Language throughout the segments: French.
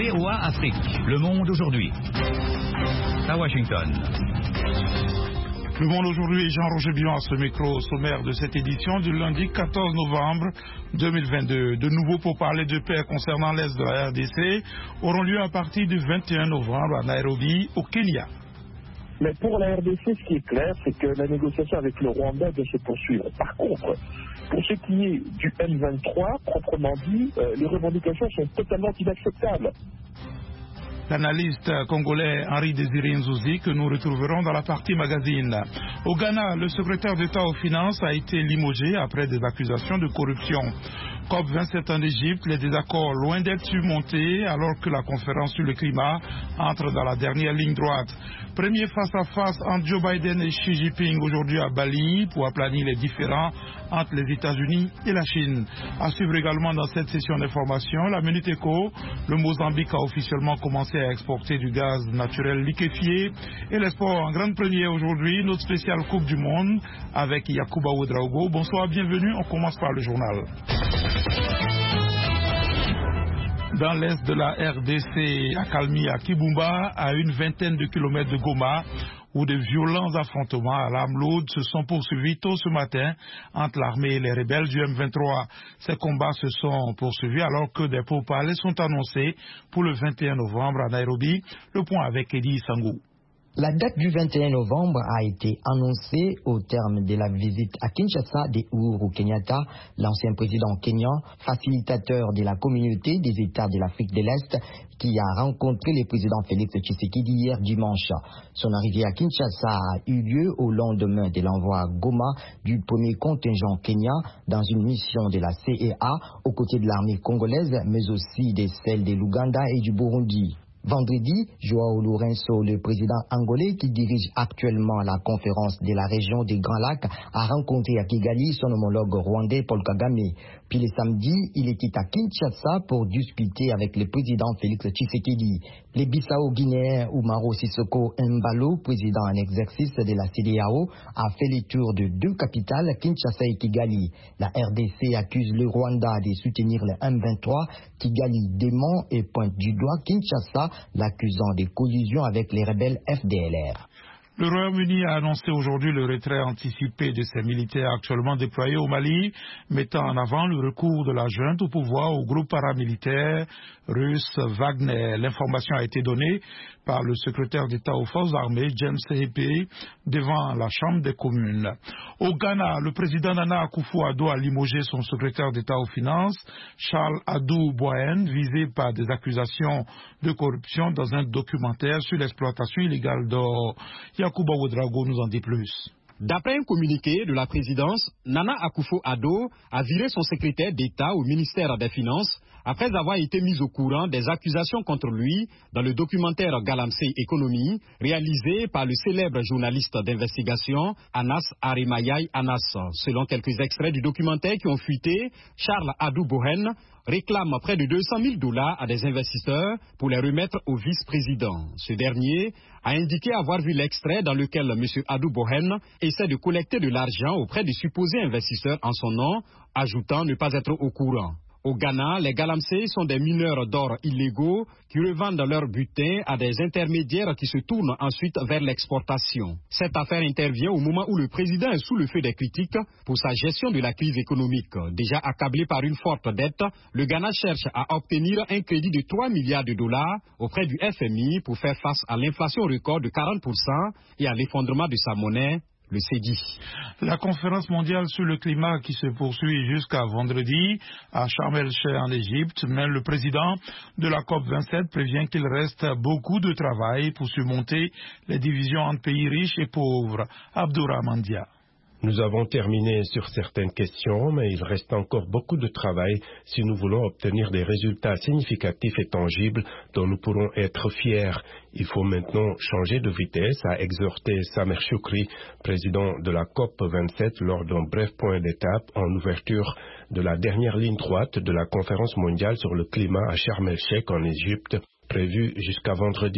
VOA Afrique, le monde aujourd'hui. À Washington. Le monde aujourd'hui, Jean-Roger Bion à ce micro au sommaire de cette édition du lundi 14 novembre 2022. De nouveau pour parler de paix concernant l'Est de la RDC auront lieu à partir du 21 novembre à Nairobi, au Kenya. Mais pour la RDC, ce qui est clair, c'est que la négociation avec le Rwanda doit se poursuivre. Par contre, pour ce qui est du M23, proprement dit, les revendications sont totalement inacceptables. L'analyste congolais Henri Désiré Nzouzi que nous retrouverons dans la partie magazine. Au Ghana, le secrétaire d'État aux Finances a été limogé après des accusations de corruption. COP27 en Égypte, les désaccords loin d'être surmontés alors que la conférence sur le climat entre dans la dernière ligne droite. Premier face-à-face entre Joe Biden et Xi Jinping aujourd'hui à Bali pour aplanir les différends entre les États-Unis et la Chine. À suivre également dans cette session d'information, la Minute Éco, le Mozambique a officiellement commencé à exporter du gaz naturel liquéfié et les sports en grande première aujourd'hui, notre spéciale Coupe du Monde avec Yacouba Ouedraogo. Bonsoir, bienvenue, on commence par le journal. Dans l'est de la RDC, à Kalmi, à Kibumba, à une vingtaine de kilomètres de Goma, où de violents affrontements à l'arme lourde se sont poursuivis tôt ce matin entre l'armée et les rebelles du M23. Ces combats se sont poursuivis alors que des pourparlers sont annoncés pour le 21 novembre à Nairobi. Le point avec Eddie Sangou. La date du 21 novembre a été annoncée au terme de la visite à Kinshasa d'Ouhuru Kenyatta, l'ancien président kenyan, facilitateur de la communauté des États de l'Afrique de l'Est, qui a rencontré le président Félix Tshisekedi hier dimanche. Son arrivée à Kinshasa a eu lieu au lendemain de l'envoi à Goma du premier contingent kenyan dans une mission de la CEA aux côtés de l'armée congolaise, mais aussi de celles de l'Ouganda et du Burundi. Vendredi, Joao Lourenço, le président angolais qui dirige actuellement la conférence de la région des Grands Lacs, a rencontré à Kigali son homologue rwandais Paul Kagame. Puis le samedi, il était à Kinshasa pour discuter avec le président Félix Tshisekedi. Le Bissau-Guinéen Umaro Sissoko Mbalo, président en exercice de la CEDEAO, a fait le tour de deux capitales, Kinshasa et Kigali. La RDC accuse le Rwanda de soutenir le M23. Kigali dément et pointe du doigt Kinshasa, l'accusant de collusion avec les rebelles FDLR. Le Royaume-Uni a annoncé aujourd'hui le retrait anticipé de ses militaires actuellement déployés au Mali, mettant en avant le recours de la junte au pouvoir au groupe paramilitaire russe Wagner. L'information a été donnée par le secrétaire d'État aux forces armées, James Hepe, devant la Chambre des communes. Au Ghana, le président Nana Akufo-Addo a limogé son secrétaire d'État aux finances, Charles Adou Boyen, visé par des accusations de corruption dans un documentaire sur l'exploitation illégale d'or. Yacouba Ouedraogo nous en dit plus. D'après un communiqué de la présidence, Nana Akufo-Addo a viré son secrétaire d'État au ministère des Finances après avoir été mis au courant des accusations contre lui dans le documentaire Galamsey Economy réalisé par le célèbre journaliste d'investigation Anas Arimayai Anas. Selon quelques extraits du documentaire qui ont fuité, Charles Adou Bohen réclame près de $200,000 à des investisseurs pour les remettre au vice-président. Ce dernier a indiqué avoir vu l'extrait dans lequel M. Adou Bohen essaie de collecter de l'argent auprès des supposés investisseurs en son nom, ajoutant ne pas être au courant. Au Ghana, les Galamsey sont des mineurs d'or illégaux qui revendent leur butin à des intermédiaires qui se tournent ensuite vers l'exportation. Cette affaire intervient au moment où le président est sous le feu des critiques pour sa gestion de la crise économique. Déjà accablé par une forte dette, le Ghana cherche à obtenir un crédit de $3 milliards auprès du FMI pour faire face à l'inflation record de 40% et à l'effondrement de sa monnaie, le CEDI. La conférence mondiale sur le climat qui se poursuit jusqu'à vendredi à Sharm el-Sheikh en Égypte, mais le président de la COP27 prévient qu'il reste beaucoup de travail pour surmonter les divisions entre pays riches et pauvres. Abdourahmane Dia. Nous avons terminé sur certaines questions, mais il reste encore beaucoup de travail si nous voulons obtenir des résultats significatifs et tangibles dont nous pourrons être fiers. Il faut maintenant changer de vitesse, a exhorté Samer Choukri, président de la COP27, lors d'un bref point d'étape en ouverture de la dernière ligne droite de la conférence mondiale sur le climat à Sharm el-Sheikh en Égypte, prévue jusqu'à vendredi.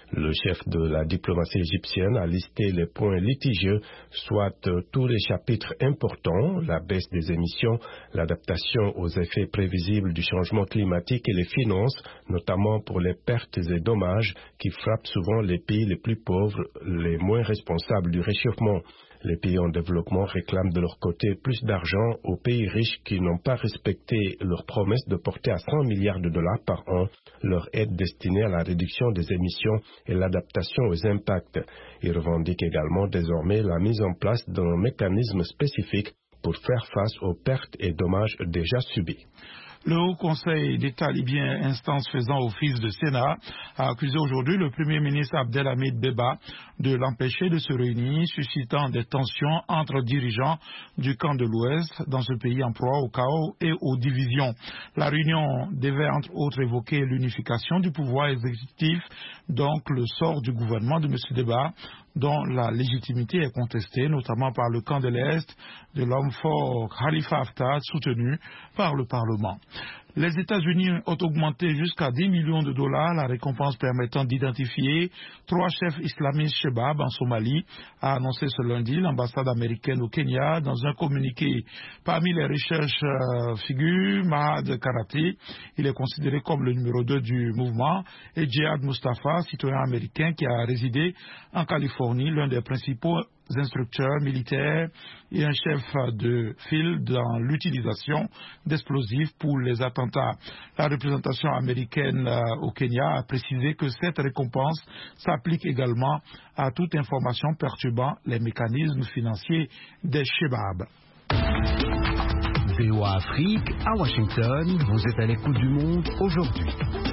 Le chef de la diplomatie égyptienne a listé les points litigieux, soit tous les chapitres importants, la baisse des émissions, l'adaptation aux effets prévisibles du changement climatique et les finances, notamment pour les pertes et dommages qui frappent souvent les pays les plus pauvres, les moins responsables du réchauffement. Les pays en développement réclament de leur côté plus d'argent aux pays riches qui n'ont pas respecté leur promesse de porter à 100 milliards de dollars par an leur aide destinée à la réduction des émissions et l'adaptation aux impacts. Ils revendiquent également désormais la mise en place d'un mécanisme spécifique pour faire face aux pertes et dommages déjà subis. Le Haut Conseil d'État libyen, instance faisant office de Sénat, a accusé aujourd'hui le Premier ministre Abdelhamid Beba de l'empêcher de se réunir, suscitant des tensions entre dirigeants du camp de l'Ouest dans ce pays en proie au chaos et aux divisions. La réunion devait entre autres évoquer l'unification du pouvoir exécutif, donc le sort du gouvernement de M. Beba, dont la légitimité est contestée, notamment par le camp de l'Est de l'homme fort Khalifa Haftar, soutenu par le Parlement. Les États-Unis ont augmenté jusqu'à 10 millions de dollars la récompense permettant d'identifier 3 chefs islamistes Shebab en Somalie, a annoncé ce lundi l'ambassade américaine au Kenya dans un communiqué. Parmi les recherches figure Mahad Karati, il est considéré comme le numéro 2 du mouvement, et Jihad Mustafa, citoyen américain qui a résidé en Californie, l'un des principaux instructeurs militaires et un chef de file dans l'utilisation d'explosifs pour les attentats. La représentation américaine au Kenya a précisé que cette récompense s'applique également à toute information perturbant les mécanismes financiers des Shebab. VOA Afrique, à Washington, vous êtes à l'écoute du monde aujourd'hui.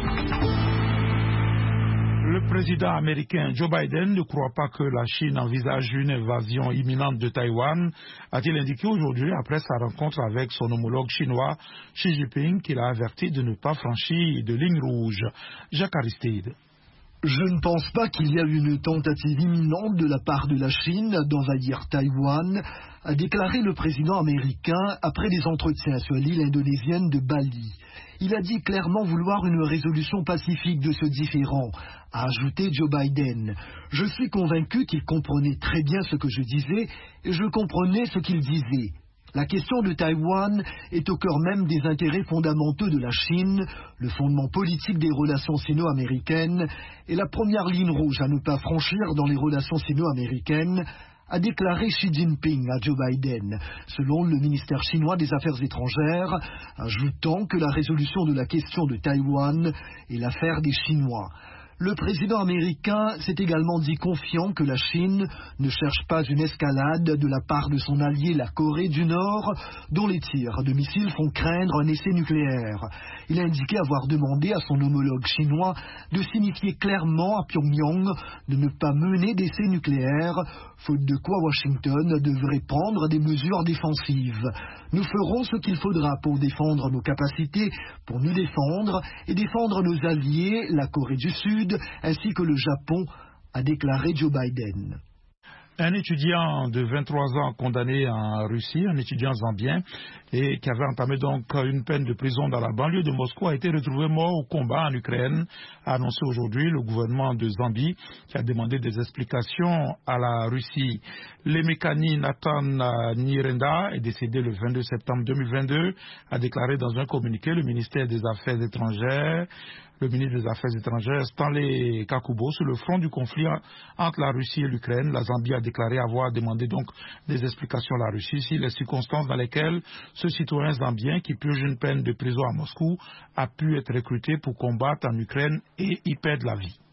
Le président américain Joe Biden ne croit pas que la Chine envisage une invasion imminente de Taïwan, a-t-il indiqué aujourd'hui après sa rencontre avec son homologue chinois Xi Jinping, qu'il a averti de ne pas franchir de ligne rouge. Jacques Aristide. Je ne pense pas qu'il y a une tentative imminente de la part de la Chine d'envahir Taïwan, a déclaré le président américain après des entretiens sur l'île indonésienne de Bali. Il a dit clairement vouloir une résolution pacifique de ce différend, a ajouté Joe Biden. Je suis convaincu qu'il comprenait très bien ce que je disais et je comprenais ce qu'il disait. La question de Taïwan est au cœur même des intérêts fondamentaux de la Chine, le fondement politique des relations sino-américaines et la première ligne rouge à ne pas franchir dans les relations sino-américaines, a déclaré Xi Jinping à Joe Biden, selon le ministère chinois des Affaires étrangères, ajoutant que la résolution de la question de Taïwan est l'affaire des Chinois. Le président américain s'est également dit confiant que la Chine ne cherche pas une escalade de la part de son allié la Corée du Nord, dont les tirs de missiles font craindre un essai nucléaire. Il a indiqué avoir demandé à son homologue chinois de signifier clairement à Pyongyang de ne pas mener d'essai nucléaire, faute de quoi Washington devrait prendre des mesures défensives. Nous ferons ce qu'il faudra pour défendre nos capacités, pour nous défendre et défendre nos alliés, la Corée du Sud, ainsi que le Japon, a déclaré Joe Biden. Un étudiant de 23 ans condamné en Russie, un étudiant zambien, et qui avait entamé donc une peine de prison dans la banlieue de Moscou, a été retrouvé mort au combat en Ukraine, a annoncé aujourd'hui le gouvernement de Zambie, qui a demandé des explications à la Russie. Lemekani Nathan Nirenda est décédé le 22 septembre 2022, a déclaré dans un communiqué le ministère des Affaires étrangères. Le ministre des Affaires étrangères, Stanley Kakubo, sur le front du conflit entre la Russie et l'Ukraine. La Zambie a déclaré avoir demandé donc des explications à la Russie sur les circonstances dans lesquelles ce citoyen zambien qui purge une peine de prison à Moscou a pu être recruté pour combattre en Ukraine et y perdre la vie.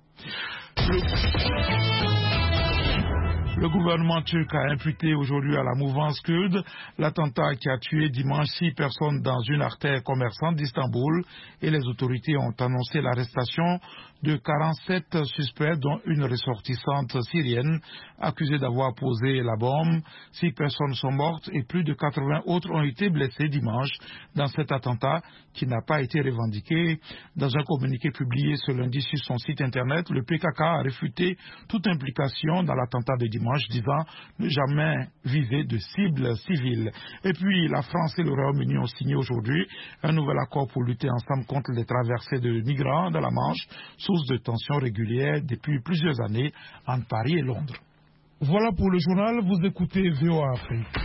Le gouvernement turc a imputé aujourd'hui à la mouvance kurde l'attentat qui a tué dimanche 6 personnes dans une artère commerçante d'Istanbul, et les autorités ont annoncé l'arrestation de 47 suspects, dont une ressortissante syrienne accusée d'avoir posé la bombe. 6 personnes sont mortes et plus de 80 autres ont été blessées dimanche dans cet attentat qui n'a pas été revendiqué. Dans un communiqué publié ce lundi sur son site internet, le PKK a réfuté toute implication dans l'attentat de dimanche dimanche, disant ne jamais viser de cibles civiles. Et puis, la France et le Royaume-Uni ont signé aujourd'hui un nouvel accord pour lutter ensemble contre les traversées de migrants dans la Manche, source de tensions régulières depuis plusieurs années entre Paris et Londres. Voilà pour le journal, vous écoutez VOA Afrique.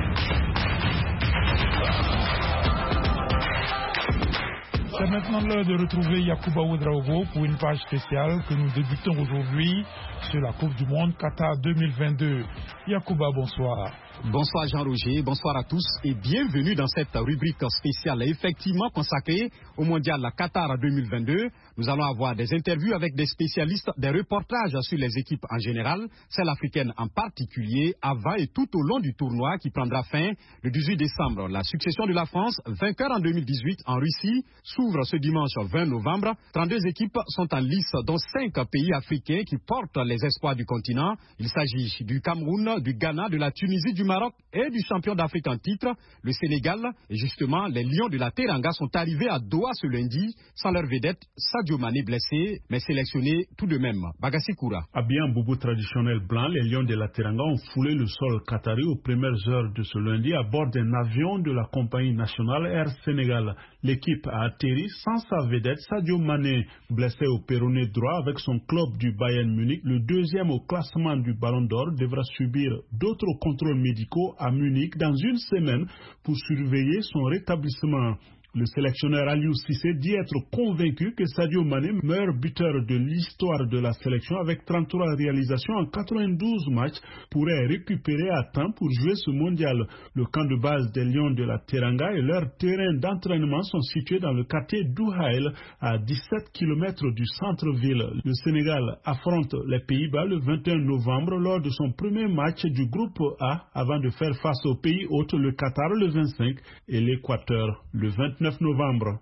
C'est maintenant l'heure de retrouver Yacouba Ouedraogo pour une page spéciale que nous débutons aujourd'hui sur la Coupe du Monde Qatar 2022. Yacouba, bonsoir. Bonsoir Jean-Roger, bonsoir à tous et bienvenue dans cette rubrique spéciale effectivement consacrée au Mondial Qatar 2022. Nous allons avoir des interviews avec des spécialistes, des reportages sur les équipes en général, celles africaines en particulier, avant et tout au long du tournoi qui prendra fin le 18 décembre. La succession de la France, vainqueur en 2018 en Russie, s'ouvre ce dimanche 20 novembre. 32 équipes sont en lice, dont 5 pays africains qui portent les espoirs du continent. Il s'agit du Cameroun, du Ghana, de la Tunisie, du Maroc et du champion d'Afrique en titre, le Sénégal. Et justement, les Lions de la Teranga sont arrivés à Doha ce lundi, sans leur vedette Sadio Mané blessé, mais sélectionné tout de même. Bagassi Koura. Habillés en boubou traditionnel blanc, les Lions de la Teranga ont foulé le sol qatari aux premières heures de ce lundi à bord d'un avion de la compagnie nationale Air Sénégal. L'équipe a atterri sans sa vedette Sadio Mané, blessé au péroné droit avec son club du Bayern Munich. Le deuxième au classement du Ballon d'Or devra subir d'autres contrôles médicaux à Munich dans une semaine pour surveiller son rétablissement. Le sélectionneur Aliou Cissé dit être convaincu que Sadio Mané, meilleur buteur de l'histoire de la sélection avec 33 réalisations en 92 matchs, pourrait récupérer à temps pour jouer ce mondial. Le camp de base des Lions de la Teranga et leur terrain d'entraînement sont situés dans le quartier d'Ouhaïl, à 17 km du centre-ville. Le Sénégal affronte les Pays-Bas le 21 novembre lors de son premier match du groupe A avant de faire face au pays hôte, le Qatar, le 25 et l'Équateur le 29 novembre.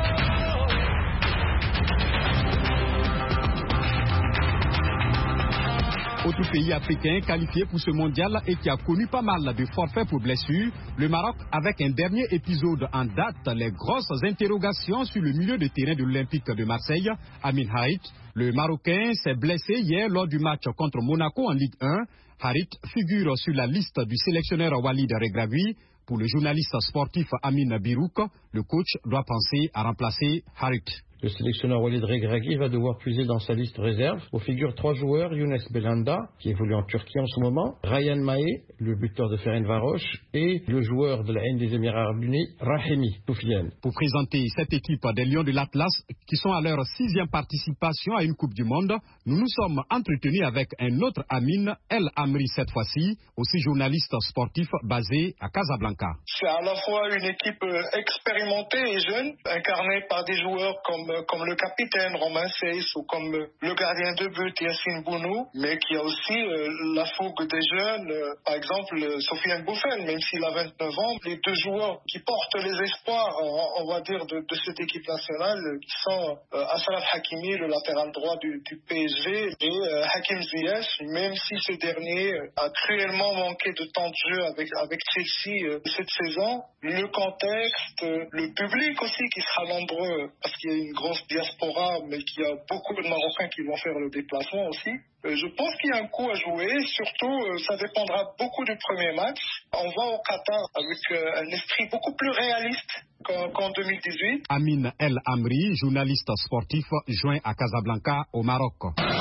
Autre pays africain qualifié pour ce mondial et qui a connu pas mal de forfaits pour blessures, le Maroc avec un dernier épisode en date, les grosses interrogations sur le milieu de terrain de l'Olympique de Marseille, Amin Harit. Le Marocain s'est blessé hier lors du match contre Monaco en Ligue 1. Harit figure sur la liste du sélectionneur Walid Regragui. Pour le journaliste sportif Amin Birouk, le coach doit penser à remplacer Harit. Le sélectionneur Walid Regragui va devoir puiser dans sa liste réserve où figurent 3 joueurs, Younes Belhanda, qui évolue en Turquie en ce moment, Ryan Mahé, le buteur de Ferencváros, et le joueur de la haine des Émirats Arabes Unis, Rahimi Soufiane. Pour présenter cette équipe des Lions de l'Atlas, qui sont à leur 6e participation à une Coupe du Monde, nous nous sommes entretenus avec un autre Amin, El Amri cette fois-ci, aussi journaliste sportif basé à Casablanca. C'est à la fois une équipe expérimentée et jeune, incarnée par des joueurs comme le capitaine Romain Seyss ou comme le gardien de but Yassine Bounou, mais qui a aussi la fougue des jeunes, par exemple Sofiane Bouffel, même s'il a 29 ans. Les 2 joueurs qui portent les espoirs, on va dire, de cette équipe nationale, qui sont Achraf Hakimi, le latéral droit du PSG, et Hakim Ziyech, même si ce dernier a cruellement manqué de temps de jeu avec Chelsea cette saison. Le contexte, le public aussi qui sera nombreux, parce qu'il y a une grosse diaspora, mais qu'il y a beaucoup de Marocains qui vont faire le déplacement aussi. Je pense qu'il y a un coup à jouer, surtout ça dépendra beaucoup du premier match. On va au Qatar avec un esprit beaucoup plus réaliste qu'en 2018. Amin El Amri, journaliste sportif, joint à Casablanca au Maroc.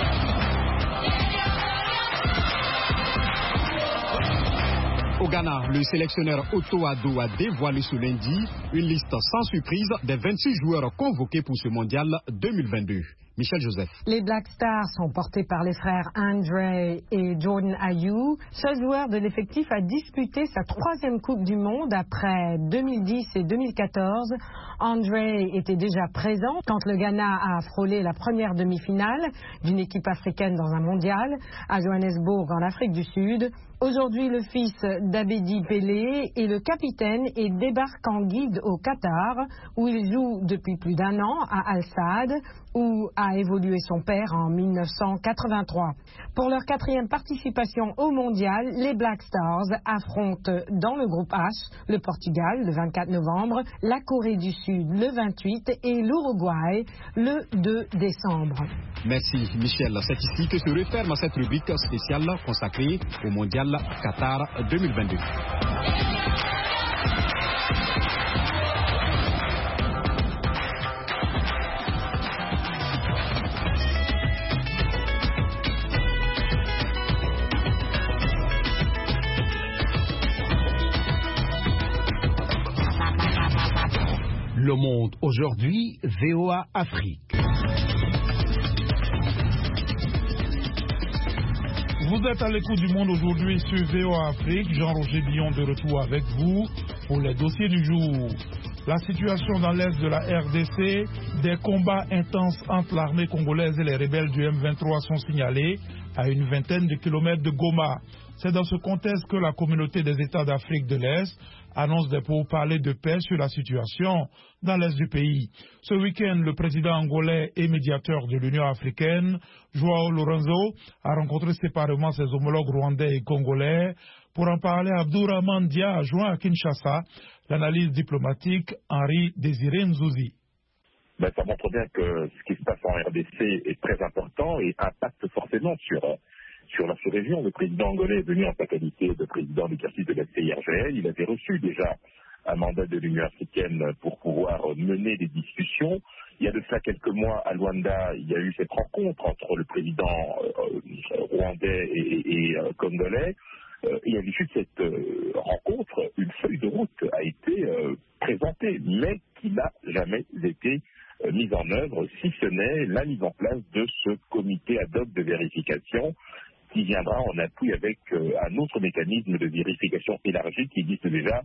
Au Ghana, le sélectionneur Otto Addo a dévoilé ce lundi une liste sans surprise des 26 joueurs convoqués pour ce mondial 2022. Michel Joseph. Les Black Stars sont portés par les frères Andre et Jordan Ayew. Seul joueur de l'effectif a disputé sa 3e Coupe du Monde après 2010 et 2014. Andre était déjà présent quand le Ghana a frôlé la première demi-finale d'une équipe africaine dans un mondial à Johannesburg en Afrique du Sud. Aujourd'hui, le fils d'Abedi Pelé est le capitaine et débarque en guide au Qatar, où il joue depuis plus d'1 an à Al Saad, où a évolué son père en 1983. Pour leur 4e participation au mondial, les Black Stars affrontent dans le groupe H le Portugal le 24 novembre, la Corée du Sud le 28 et l'Uruguay le 2 décembre. Merci Michel. C'est ici que se referme cette rubrique spéciale consacrée au mondial Qatar 2022. Le Monde aujourd'hui, VOA Afrique. Vous êtes à l'écoute du Monde aujourd'hui sur VOA Afrique. Jean-Roger Billon de retour avec vous pour les dossiers du jour. La situation dans l'est de la RDC, des combats intenses entre l'armée congolaise et les rebelles du M23 sont signalés à une vingtaine de kilomètres de Goma. C'est dans ce contexte que la communauté des États d'Afrique de l'Est annonce des pourparlers de paix sur la situation dans l'est du pays. Ce week-end, le président angolais et médiateur de l'Union africaine, João Lourenço, a rencontré séparément ses homologues rwandais et congolais. Pour en parler, Abdourahmane Dia a joint à Kinshasa l'analyse diplomatique Henri Désiré Nzouzi. Ça montre bien que ce qui se passe en RDC est très important et impacte forcément sur la sous-région. Le président angolais est venu en sa qualité de président d'exercice de la CIRGL. Il avait reçu déjà un mandat de l'Union africaine pour pouvoir mener des discussions. Il y a de cela quelques mois, à Luanda, il y a eu cette rencontre entre le président rwandais et congolais. Et à l'issue de cette rencontre, une feuille de route a été présentée, mais qui n'a jamais été mise en œuvre, si ce n'est la mise en place de ce comité ad hoc de vérification qui viendra en appui avec un autre mécanisme de vérification élargi qui existe déjà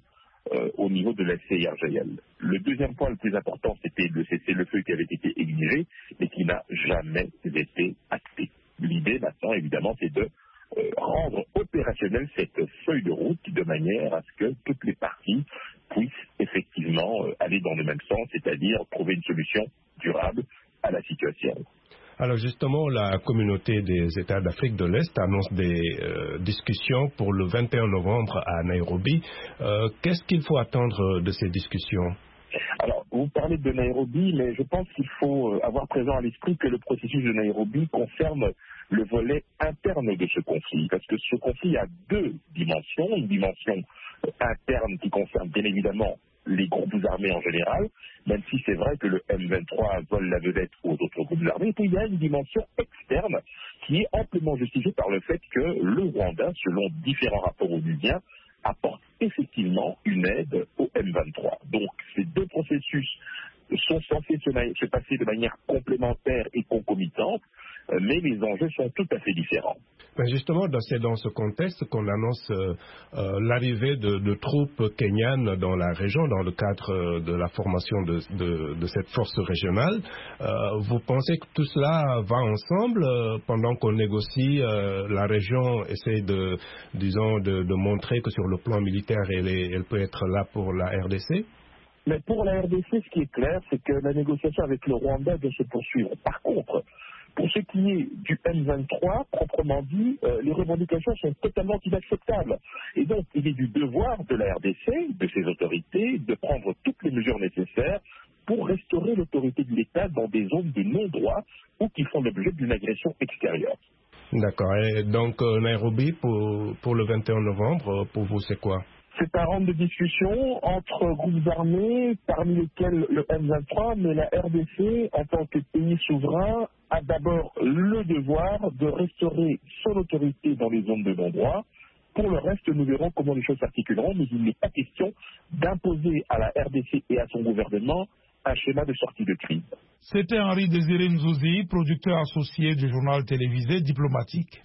au niveau de la CIRGL. Le deuxième point le plus important, c'était le cessez-le-feu qui avait été exigé, mais qui n'a jamais été acté. L'idée maintenant, évidemment, c'est de rendre opérationnelle cette feuille de route de manière à ce que toutes les parties puissent effectivement aller dans le même sens, c'est-à-dire trouver une solution durable à la situation. Alors justement, la communauté des États d'Afrique de l'Est annonce des discussions pour le 21 novembre à Nairobi. Qu'est-ce qu'il faut attendre de ces discussions ? Alors, vous parlez de Nairobi, mais je pense qu'il faut avoir présent à l'esprit que le processus de Nairobi concerne le volet interne de ce conflit, parce que ce conflit a deux dimensions. Une dimension interne qui concerne bien évidemment les groupes armés en général, même si c'est vrai que le M23 vole la vedette aux autres groupes armés. Et puis il y a une dimension externe qui est amplement justifiée par le fait que le Rwanda, selon différents rapports onusiens, apporte effectivement une aide au M23. Donc ces deux processus sont censés se passer de manière complémentaire et concomitante, mais les enjeux sont tout à fait différents. Justement, c'est dans ce contexte qu'on annonce l'arrivée de troupes kenyanes dans la région, dans le cadre de la formation de cette force régionale. Vous pensez que tout cela va ensemble pendant qu'on négocie? La région essaie de montrer que sur le plan militaire, elle peut être là pour la RDC? Mais pour la RDC, ce qui est clair, c'est que la négociation avec le Rwanda doit se poursuivre. Par contre, pour ce qui est du M23, proprement dit, les revendications sont totalement inacceptables. Et donc, il est du devoir de la RDC, de ses autorités, de prendre toutes les mesures nécessaires pour restaurer l'autorité de l'État dans des zones de non-droit ou qui font l'objet d'une agression extérieure. D'accord. Et donc, Nairobi, pour le 21 novembre, pour vous, c'est quoi? C'est un round de discussion entre groupes armés, parmi lesquels le M23, mais la RDC, en tant que pays souverain, a d'abord le devoir de restaurer son autorité dans les zones de non-droit. Pour le reste, nous verrons comment les choses s'articuleront, mais il n'est pas question d'imposer à la RDC et à son gouvernement un schéma de sortie de crise. C'était Henri Désiré Nzouzi, producteur associé du journal télévisé Diplomatique.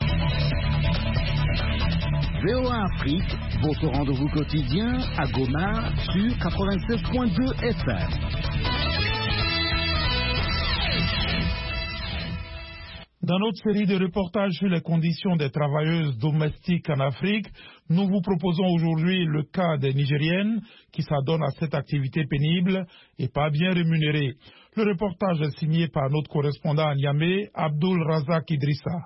VOA Afrique, votre rendez-vous quotidien à Goma sur 96.2 FM. Dans notre série de reportages sur les conditions des travailleuses domestiques en Afrique, nous vous proposons aujourd'hui le cas des Nigériennes qui s'adonnent à cette activité pénible et pas bien rémunérée. Le reportage est signé par notre correspondant à Niamey, Abdul Razak Idrissa.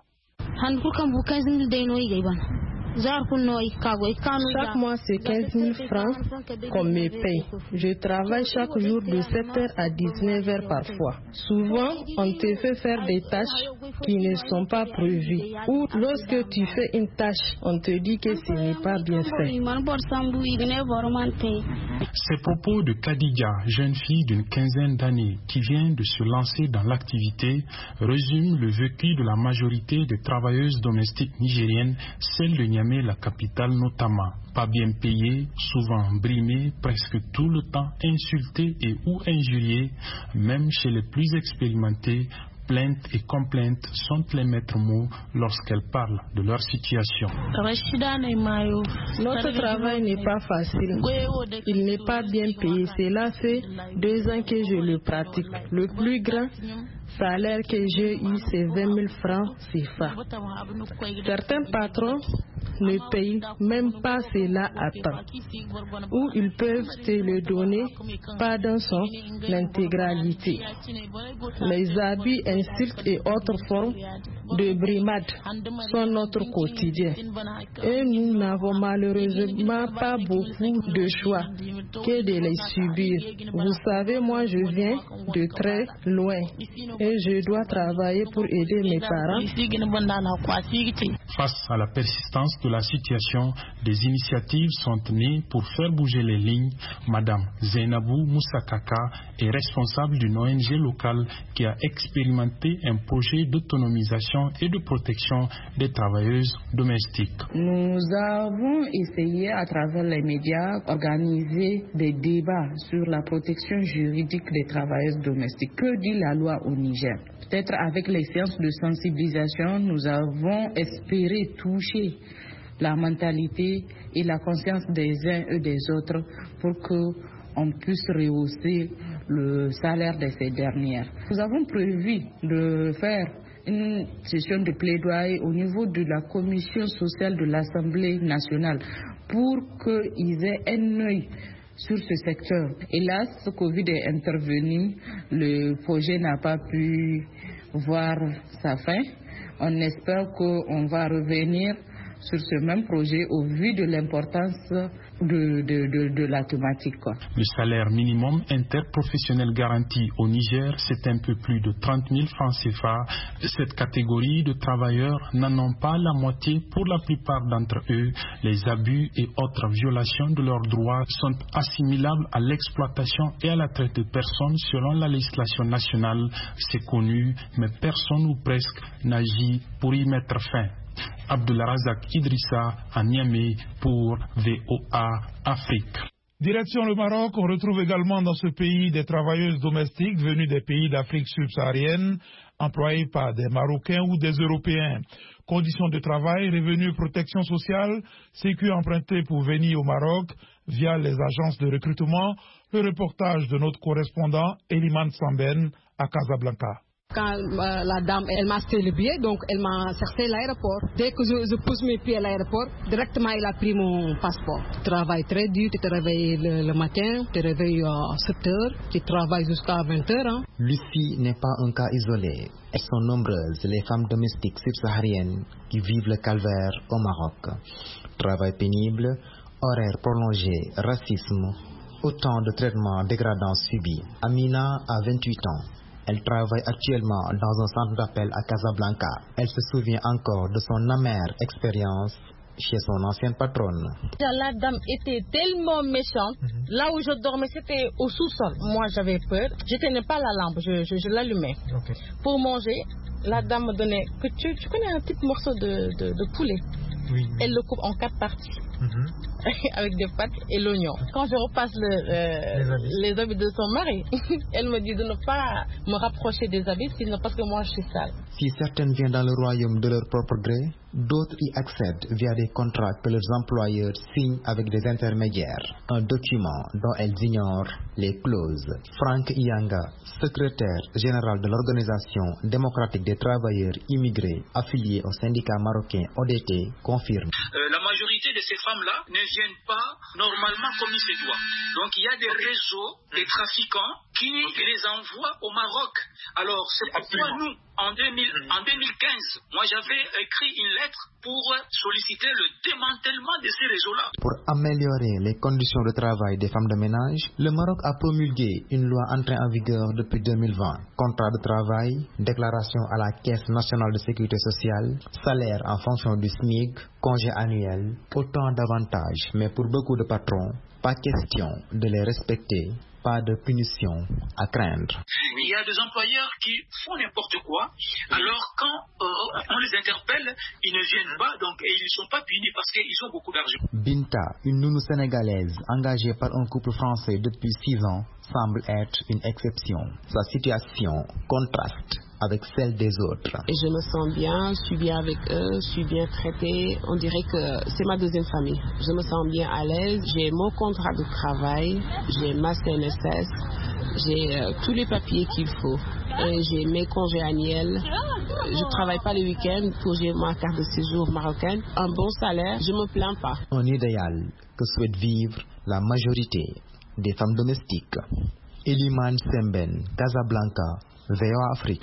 Chaque mois, c'est 15 000 francs qu'on me paye. Je travaille chaque jour de 7h à 19h parfois. Souvent, on te fait faire des tâches qui ne sont pas prévues. Ou lorsque tu fais une tâche, on te dit que ce n'est pas bien fait. Ces propos de Khadija, jeune fille d'une quinzaine d'années qui vient de se lancer dans l'activité, résument le vécu de la majorité des travailleuses domestiques nigériennes, celles de Niamey, la capitale notamment. Pas bien payées, souvent brimées, presque tout le temps insultées et ou injuriées, même chez les plus expérimentés. Plaintes et complaintes sont les maîtres mots lorsqu'elles parlent de leur situation. Notre travail n'est pas facile. Il n'est pas bien payé. Cela fait 2 ans que je le pratique. Le plus grand salaire que j'ai eu, c'est 20 000 francs CFA. Certains patrons ne payent même pas cela à temps. Ou ils peuvent te le donner, pas dans son intégralité. Les abus, insultes et autres formes de brimade sont notre quotidien. Et nous n'avons malheureusement pas beaucoup de choix que de les subir. Vous savez, moi je viens de très loin et je dois travailler pour aider mes parents. Face à la persistance de la situation, des initiatives sont nées pour faire bouger les lignes. Madame Zainabou Moussakaka est responsable d'une ONG locale qui a expérimenté un projet d'autonomisation et de protection des travailleuses domestiques. Nous avons essayé à travers les médias d'organiser des débats sur la protection juridique des travailleuses domestiques. Que dit la loi au Niger? Peut-être avec les séances de sensibilisation, nous avons espéré toucher la mentalité et la conscience des uns et des autres pour qu'on puisse rehausser le salaire de ces dernières. Nous avons prévu de faire une session de plaidoyer au niveau de la commission sociale de l'Assemblée nationale pour qu'ils aient un œil sur ce secteur. Hélas, le Covid est intervenu, le projet n'a pas pu voir sa fin. On espère qu'on va revenir sur ce même projet au vu de l'importance de la thématique. Le salaire minimum interprofessionnel garanti au Niger, c'est un peu plus de 30 000 francs CFA. Cette catégorie de travailleurs n'en ont pas la moitié. Pour la plupart d'entre eux, les abus et autres violations de leurs droits sont assimilables à l'exploitation et à la traite de personnes selon la législation nationale. C'est connu, mais personne ou presque n'agit pour y mettre fin. Abdul Razak Idrissa à Niamey pour VOA Afrique. Direction le Maroc, on retrouve également dans ce pays des travailleuses domestiques venues des pays d'Afrique subsaharienne, employées par des Marocains ou des Européens. Conditions de travail, revenus, protection sociale, sécu emprunté pour venir au Maroc via les agences de recrutement. Le reportage de notre correspondant Eliman Samben à Casablanca. Quand la dame, elle m'a acheté le billet, donc elle m'a cherché à l'aéroport. Dès que je pose mes pieds à l'aéroport, directement elle a pris mon passeport. Tu travailles très dur, tu te réveilles le matin, tu te réveilles à 7 heures, tu travailles jusqu'à 20 heures. Hein. Lucie n'est pas un cas isolé. Elles sont nombreuses, les femmes domestiques subsahariennes qui vivent le calvaire au Maroc. Travail pénible, horaires prolongés, racisme, autant de traitements dégradants subis. Amina a 28 ans. Elle travaille actuellement dans un centre d'appel à Casablanca. Elle se souvient encore de son amère expérience chez son ancienne patronne. La dame était tellement méchante. Là où je dormais, c'était au sous-sol. Moi, j'avais peur. Je tenais pas la lampe, je l'allumais. Okay. Pour manger, la dame me donnait... Tu connais un petit morceau de poulet? Oui. Elle le coupe en 4 parties. avec des pâtes et l'oignon. Quand je repasse les habits de son mari, elle me dit de ne pas me rapprocher des habits, sinon parce que moi je suis sale. Si certaines viennent dans le royaume de leur propre gré, d'autres y accèdent via des contrats que leurs employeurs signent avec des intermédiaires. Un document dont elles ignorent les clauses. Frank Iyanga, secrétaire général de l'Organisation démocratique des travailleurs immigrés affiliés au syndicat marocain ODT, confirme. La majorité de ces femmes-là ne viennent pas normalement comme il se doit. Donc il y a des réseaux, des trafiquants qui les envoient au Maroc. Alors c'est pourquoi nous, en 2015, moi j'avais écrit une lettre pour solliciter le démantèlement de ces réseaux-là. Pour améliorer les conditions de travail des femmes de ménage, le Maroc a promulgué une loi entrée en vigueur depuis 2020. Contrat de travail, déclaration à la Caisse nationale de sécurité sociale, salaire en fonction du SMIC, congé annuel, autant d'avantages. Mais pour beaucoup de patrons, pas question de les respecter. Pas de punition à craindre. Il y a des employeurs qui font n'importe quoi, alors quand on les interpelle, ils ne viennent pas, donc et ils ne sont pas punis parce qu'ils ont beaucoup d'argent. Binta, une nounou sénégalaise engagée par un couple français depuis 6 ans, semble être une exception. Sa situation contraste avec celle des autres. Et je me sens bien, je suis bien avec eux, je suis bien traitée. On dirait que c'est ma deuxième famille. Je me sens bien à l'aise. J'ai mon contrat de travail, j'ai ma CNSS, j'ai tous les papiers qu'il faut. Et j'ai mes congés annuels. Je ne travaille pas les week-ends pour j'ai ma carte de séjour marocaine. Un bon salaire, je ne me plains pas. Un idéal que souhaite vivre la majorité des femmes domestiques. Eliman Semben, Casablanca, VOA Afrique.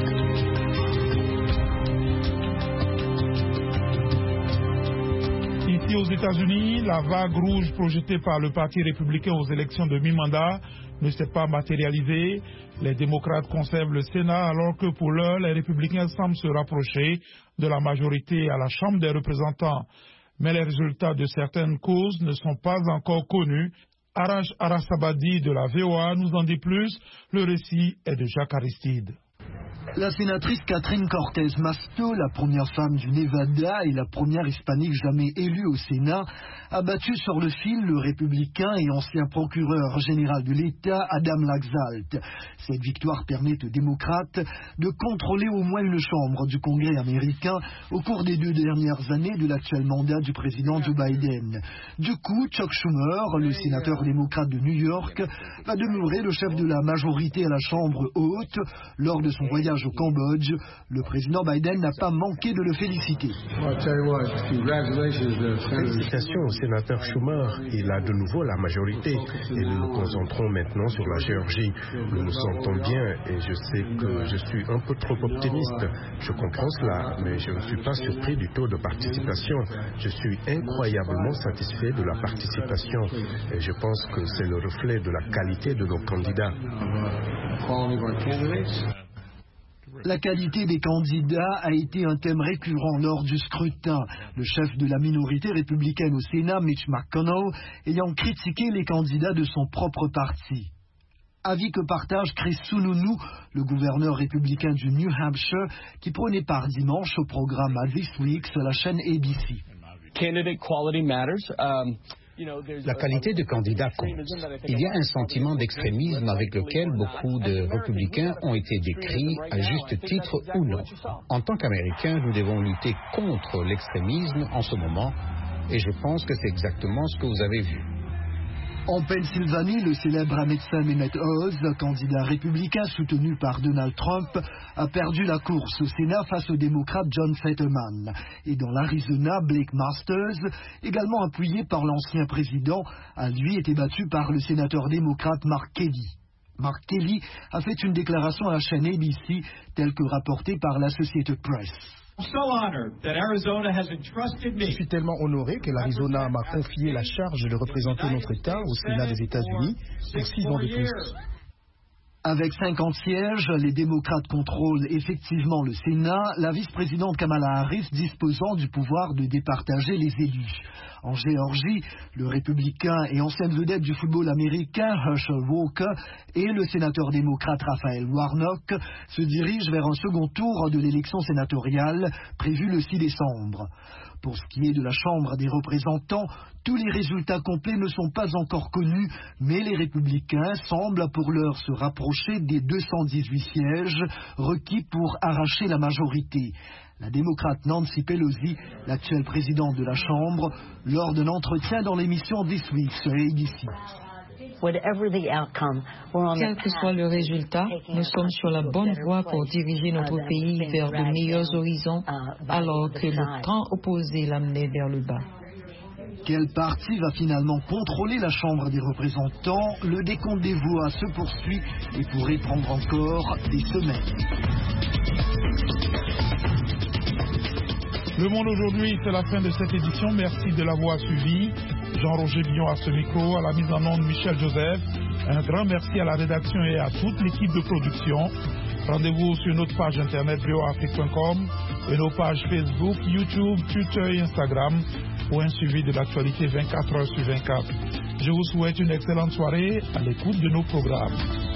Ici aux États-Unis, la vague rouge projetée par le Parti républicain aux élections de mi-mandat ne s'est pas matérialisée. Les démocrates conservent le Sénat alors que pour l'heure, les républicains semblent se rapprocher de la majorité à la Chambre des représentants. Mais les résultats de certaines causes ne sont pas encore connus. Arash Arasabadi de la VOA nous en dit plus. Le récit est de Jacques Aristide. La sénatrice Catherine Cortez Masto, la première femme du Nevada et la première hispanique jamais élue au Sénat, a battu sur le fil le républicain et ancien procureur général de l'État Adam Laxalt. Cette victoire permet aux démocrates de contrôler au moins une chambre du Congrès américain au cours des 2 dernières années de l'actuel mandat du président Joe Biden. Du coup, Chuck Schumer, le sénateur démocrate de New York, va demeurer le chef de la majorité à la Chambre haute. Lors de son voyage au Cambodge, le président Biden n'a pas manqué de le féliciter. Félicitations au sénateur Schumer. Il a de nouveau la majorité et nous nous concentrons maintenant sur la Géorgie. Nous nous sentons bien et je sais que je suis un peu trop optimiste. Je comprends cela, mais je ne suis pas surpris du taux de participation. Je suis incroyablement satisfait de la participation et je pense que c'est le reflet de la qualité de nos candidats. La qualité des candidats a été un thème récurrent lors du scrutin. Le chef de la minorité républicaine au Sénat, Mitch McConnell, ayant critiqué les candidats de son propre parti. Avis que partage Chris Sununu, le gouverneur républicain du New Hampshire, qui prenait part dimanche au programme This Week sur la chaîne ABC. Candidate quality matters. La qualité de candidat compte. Il y a un sentiment d'extrémisme avec lequel beaucoup de républicains ont été décrits, à juste titre ou non. En tant qu'Américains, nous devons lutter contre l'extrémisme en ce moment, et je pense que c'est exactement ce que vous avez vu. En Pennsylvanie, le célèbre médecin Mehmet Oz, candidat républicain soutenu par Donald Trump, a perdu la course au Sénat face au démocrate John Fetterman. Et dans l'Arizona, Blake Masters, également appuyé par l'ancien président, a lui été battu par le sénateur démocrate Mark Kelly. Mark Kelly a fait une déclaration à la chaîne ABC, telle que rapportée par l'Associated Press. Je suis tellement honoré que l'Arizona m'a confié la charge de représenter notre État au Sénat des États-Unis pour 6 ans de plus. Avec 50 sièges, les démocrates contrôlent effectivement le Sénat, la vice-présidente Kamala Harris disposant du pouvoir de départager les élus. En Géorgie, le républicain et ancienne vedette du football américain Herschel Walker et le sénateur démocrate Raphaël Warnock se dirigent vers un second tour de l'élection sénatoriale prévue le 6 décembre. Pour ce qui est de la Chambre des représentants, tous les résultats complets ne sont pas encore connus, mais les républicains semblent pour l'heure se rapprocher des 218 sièges requis pour arracher la majorité. La démocrate Nancy Pelosi, l'actuelle présidente de la Chambre, lors d'un entretien dans l'émission This Week sur ABC. Quel que soit le résultat, nous sommes sur la bonne voie pour diriger notre pays vers de meilleurs horizons, alors que le temps opposé l'amenait vers le bas. Quel parti va finalement contrôler la Chambre des représentants? Le décompte des voix se poursuit et pourrait prendre encore des semaines. Le Monde aujourd'hui, c'est la fin de cette édition. Merci de l'avoir suivi. Jean-Roger Billon à ce micro, à la mise en onde Michel Joseph. Un grand merci à la rédaction et à toute l'équipe de production. Rendez-vous sur notre page internet voafrique.com et nos pages Facebook, YouTube, Twitter et Instagram pour un suivi de l'actualité 24 heures sur 24. Je vous souhaite une excellente soirée à l'écoute de nos programmes.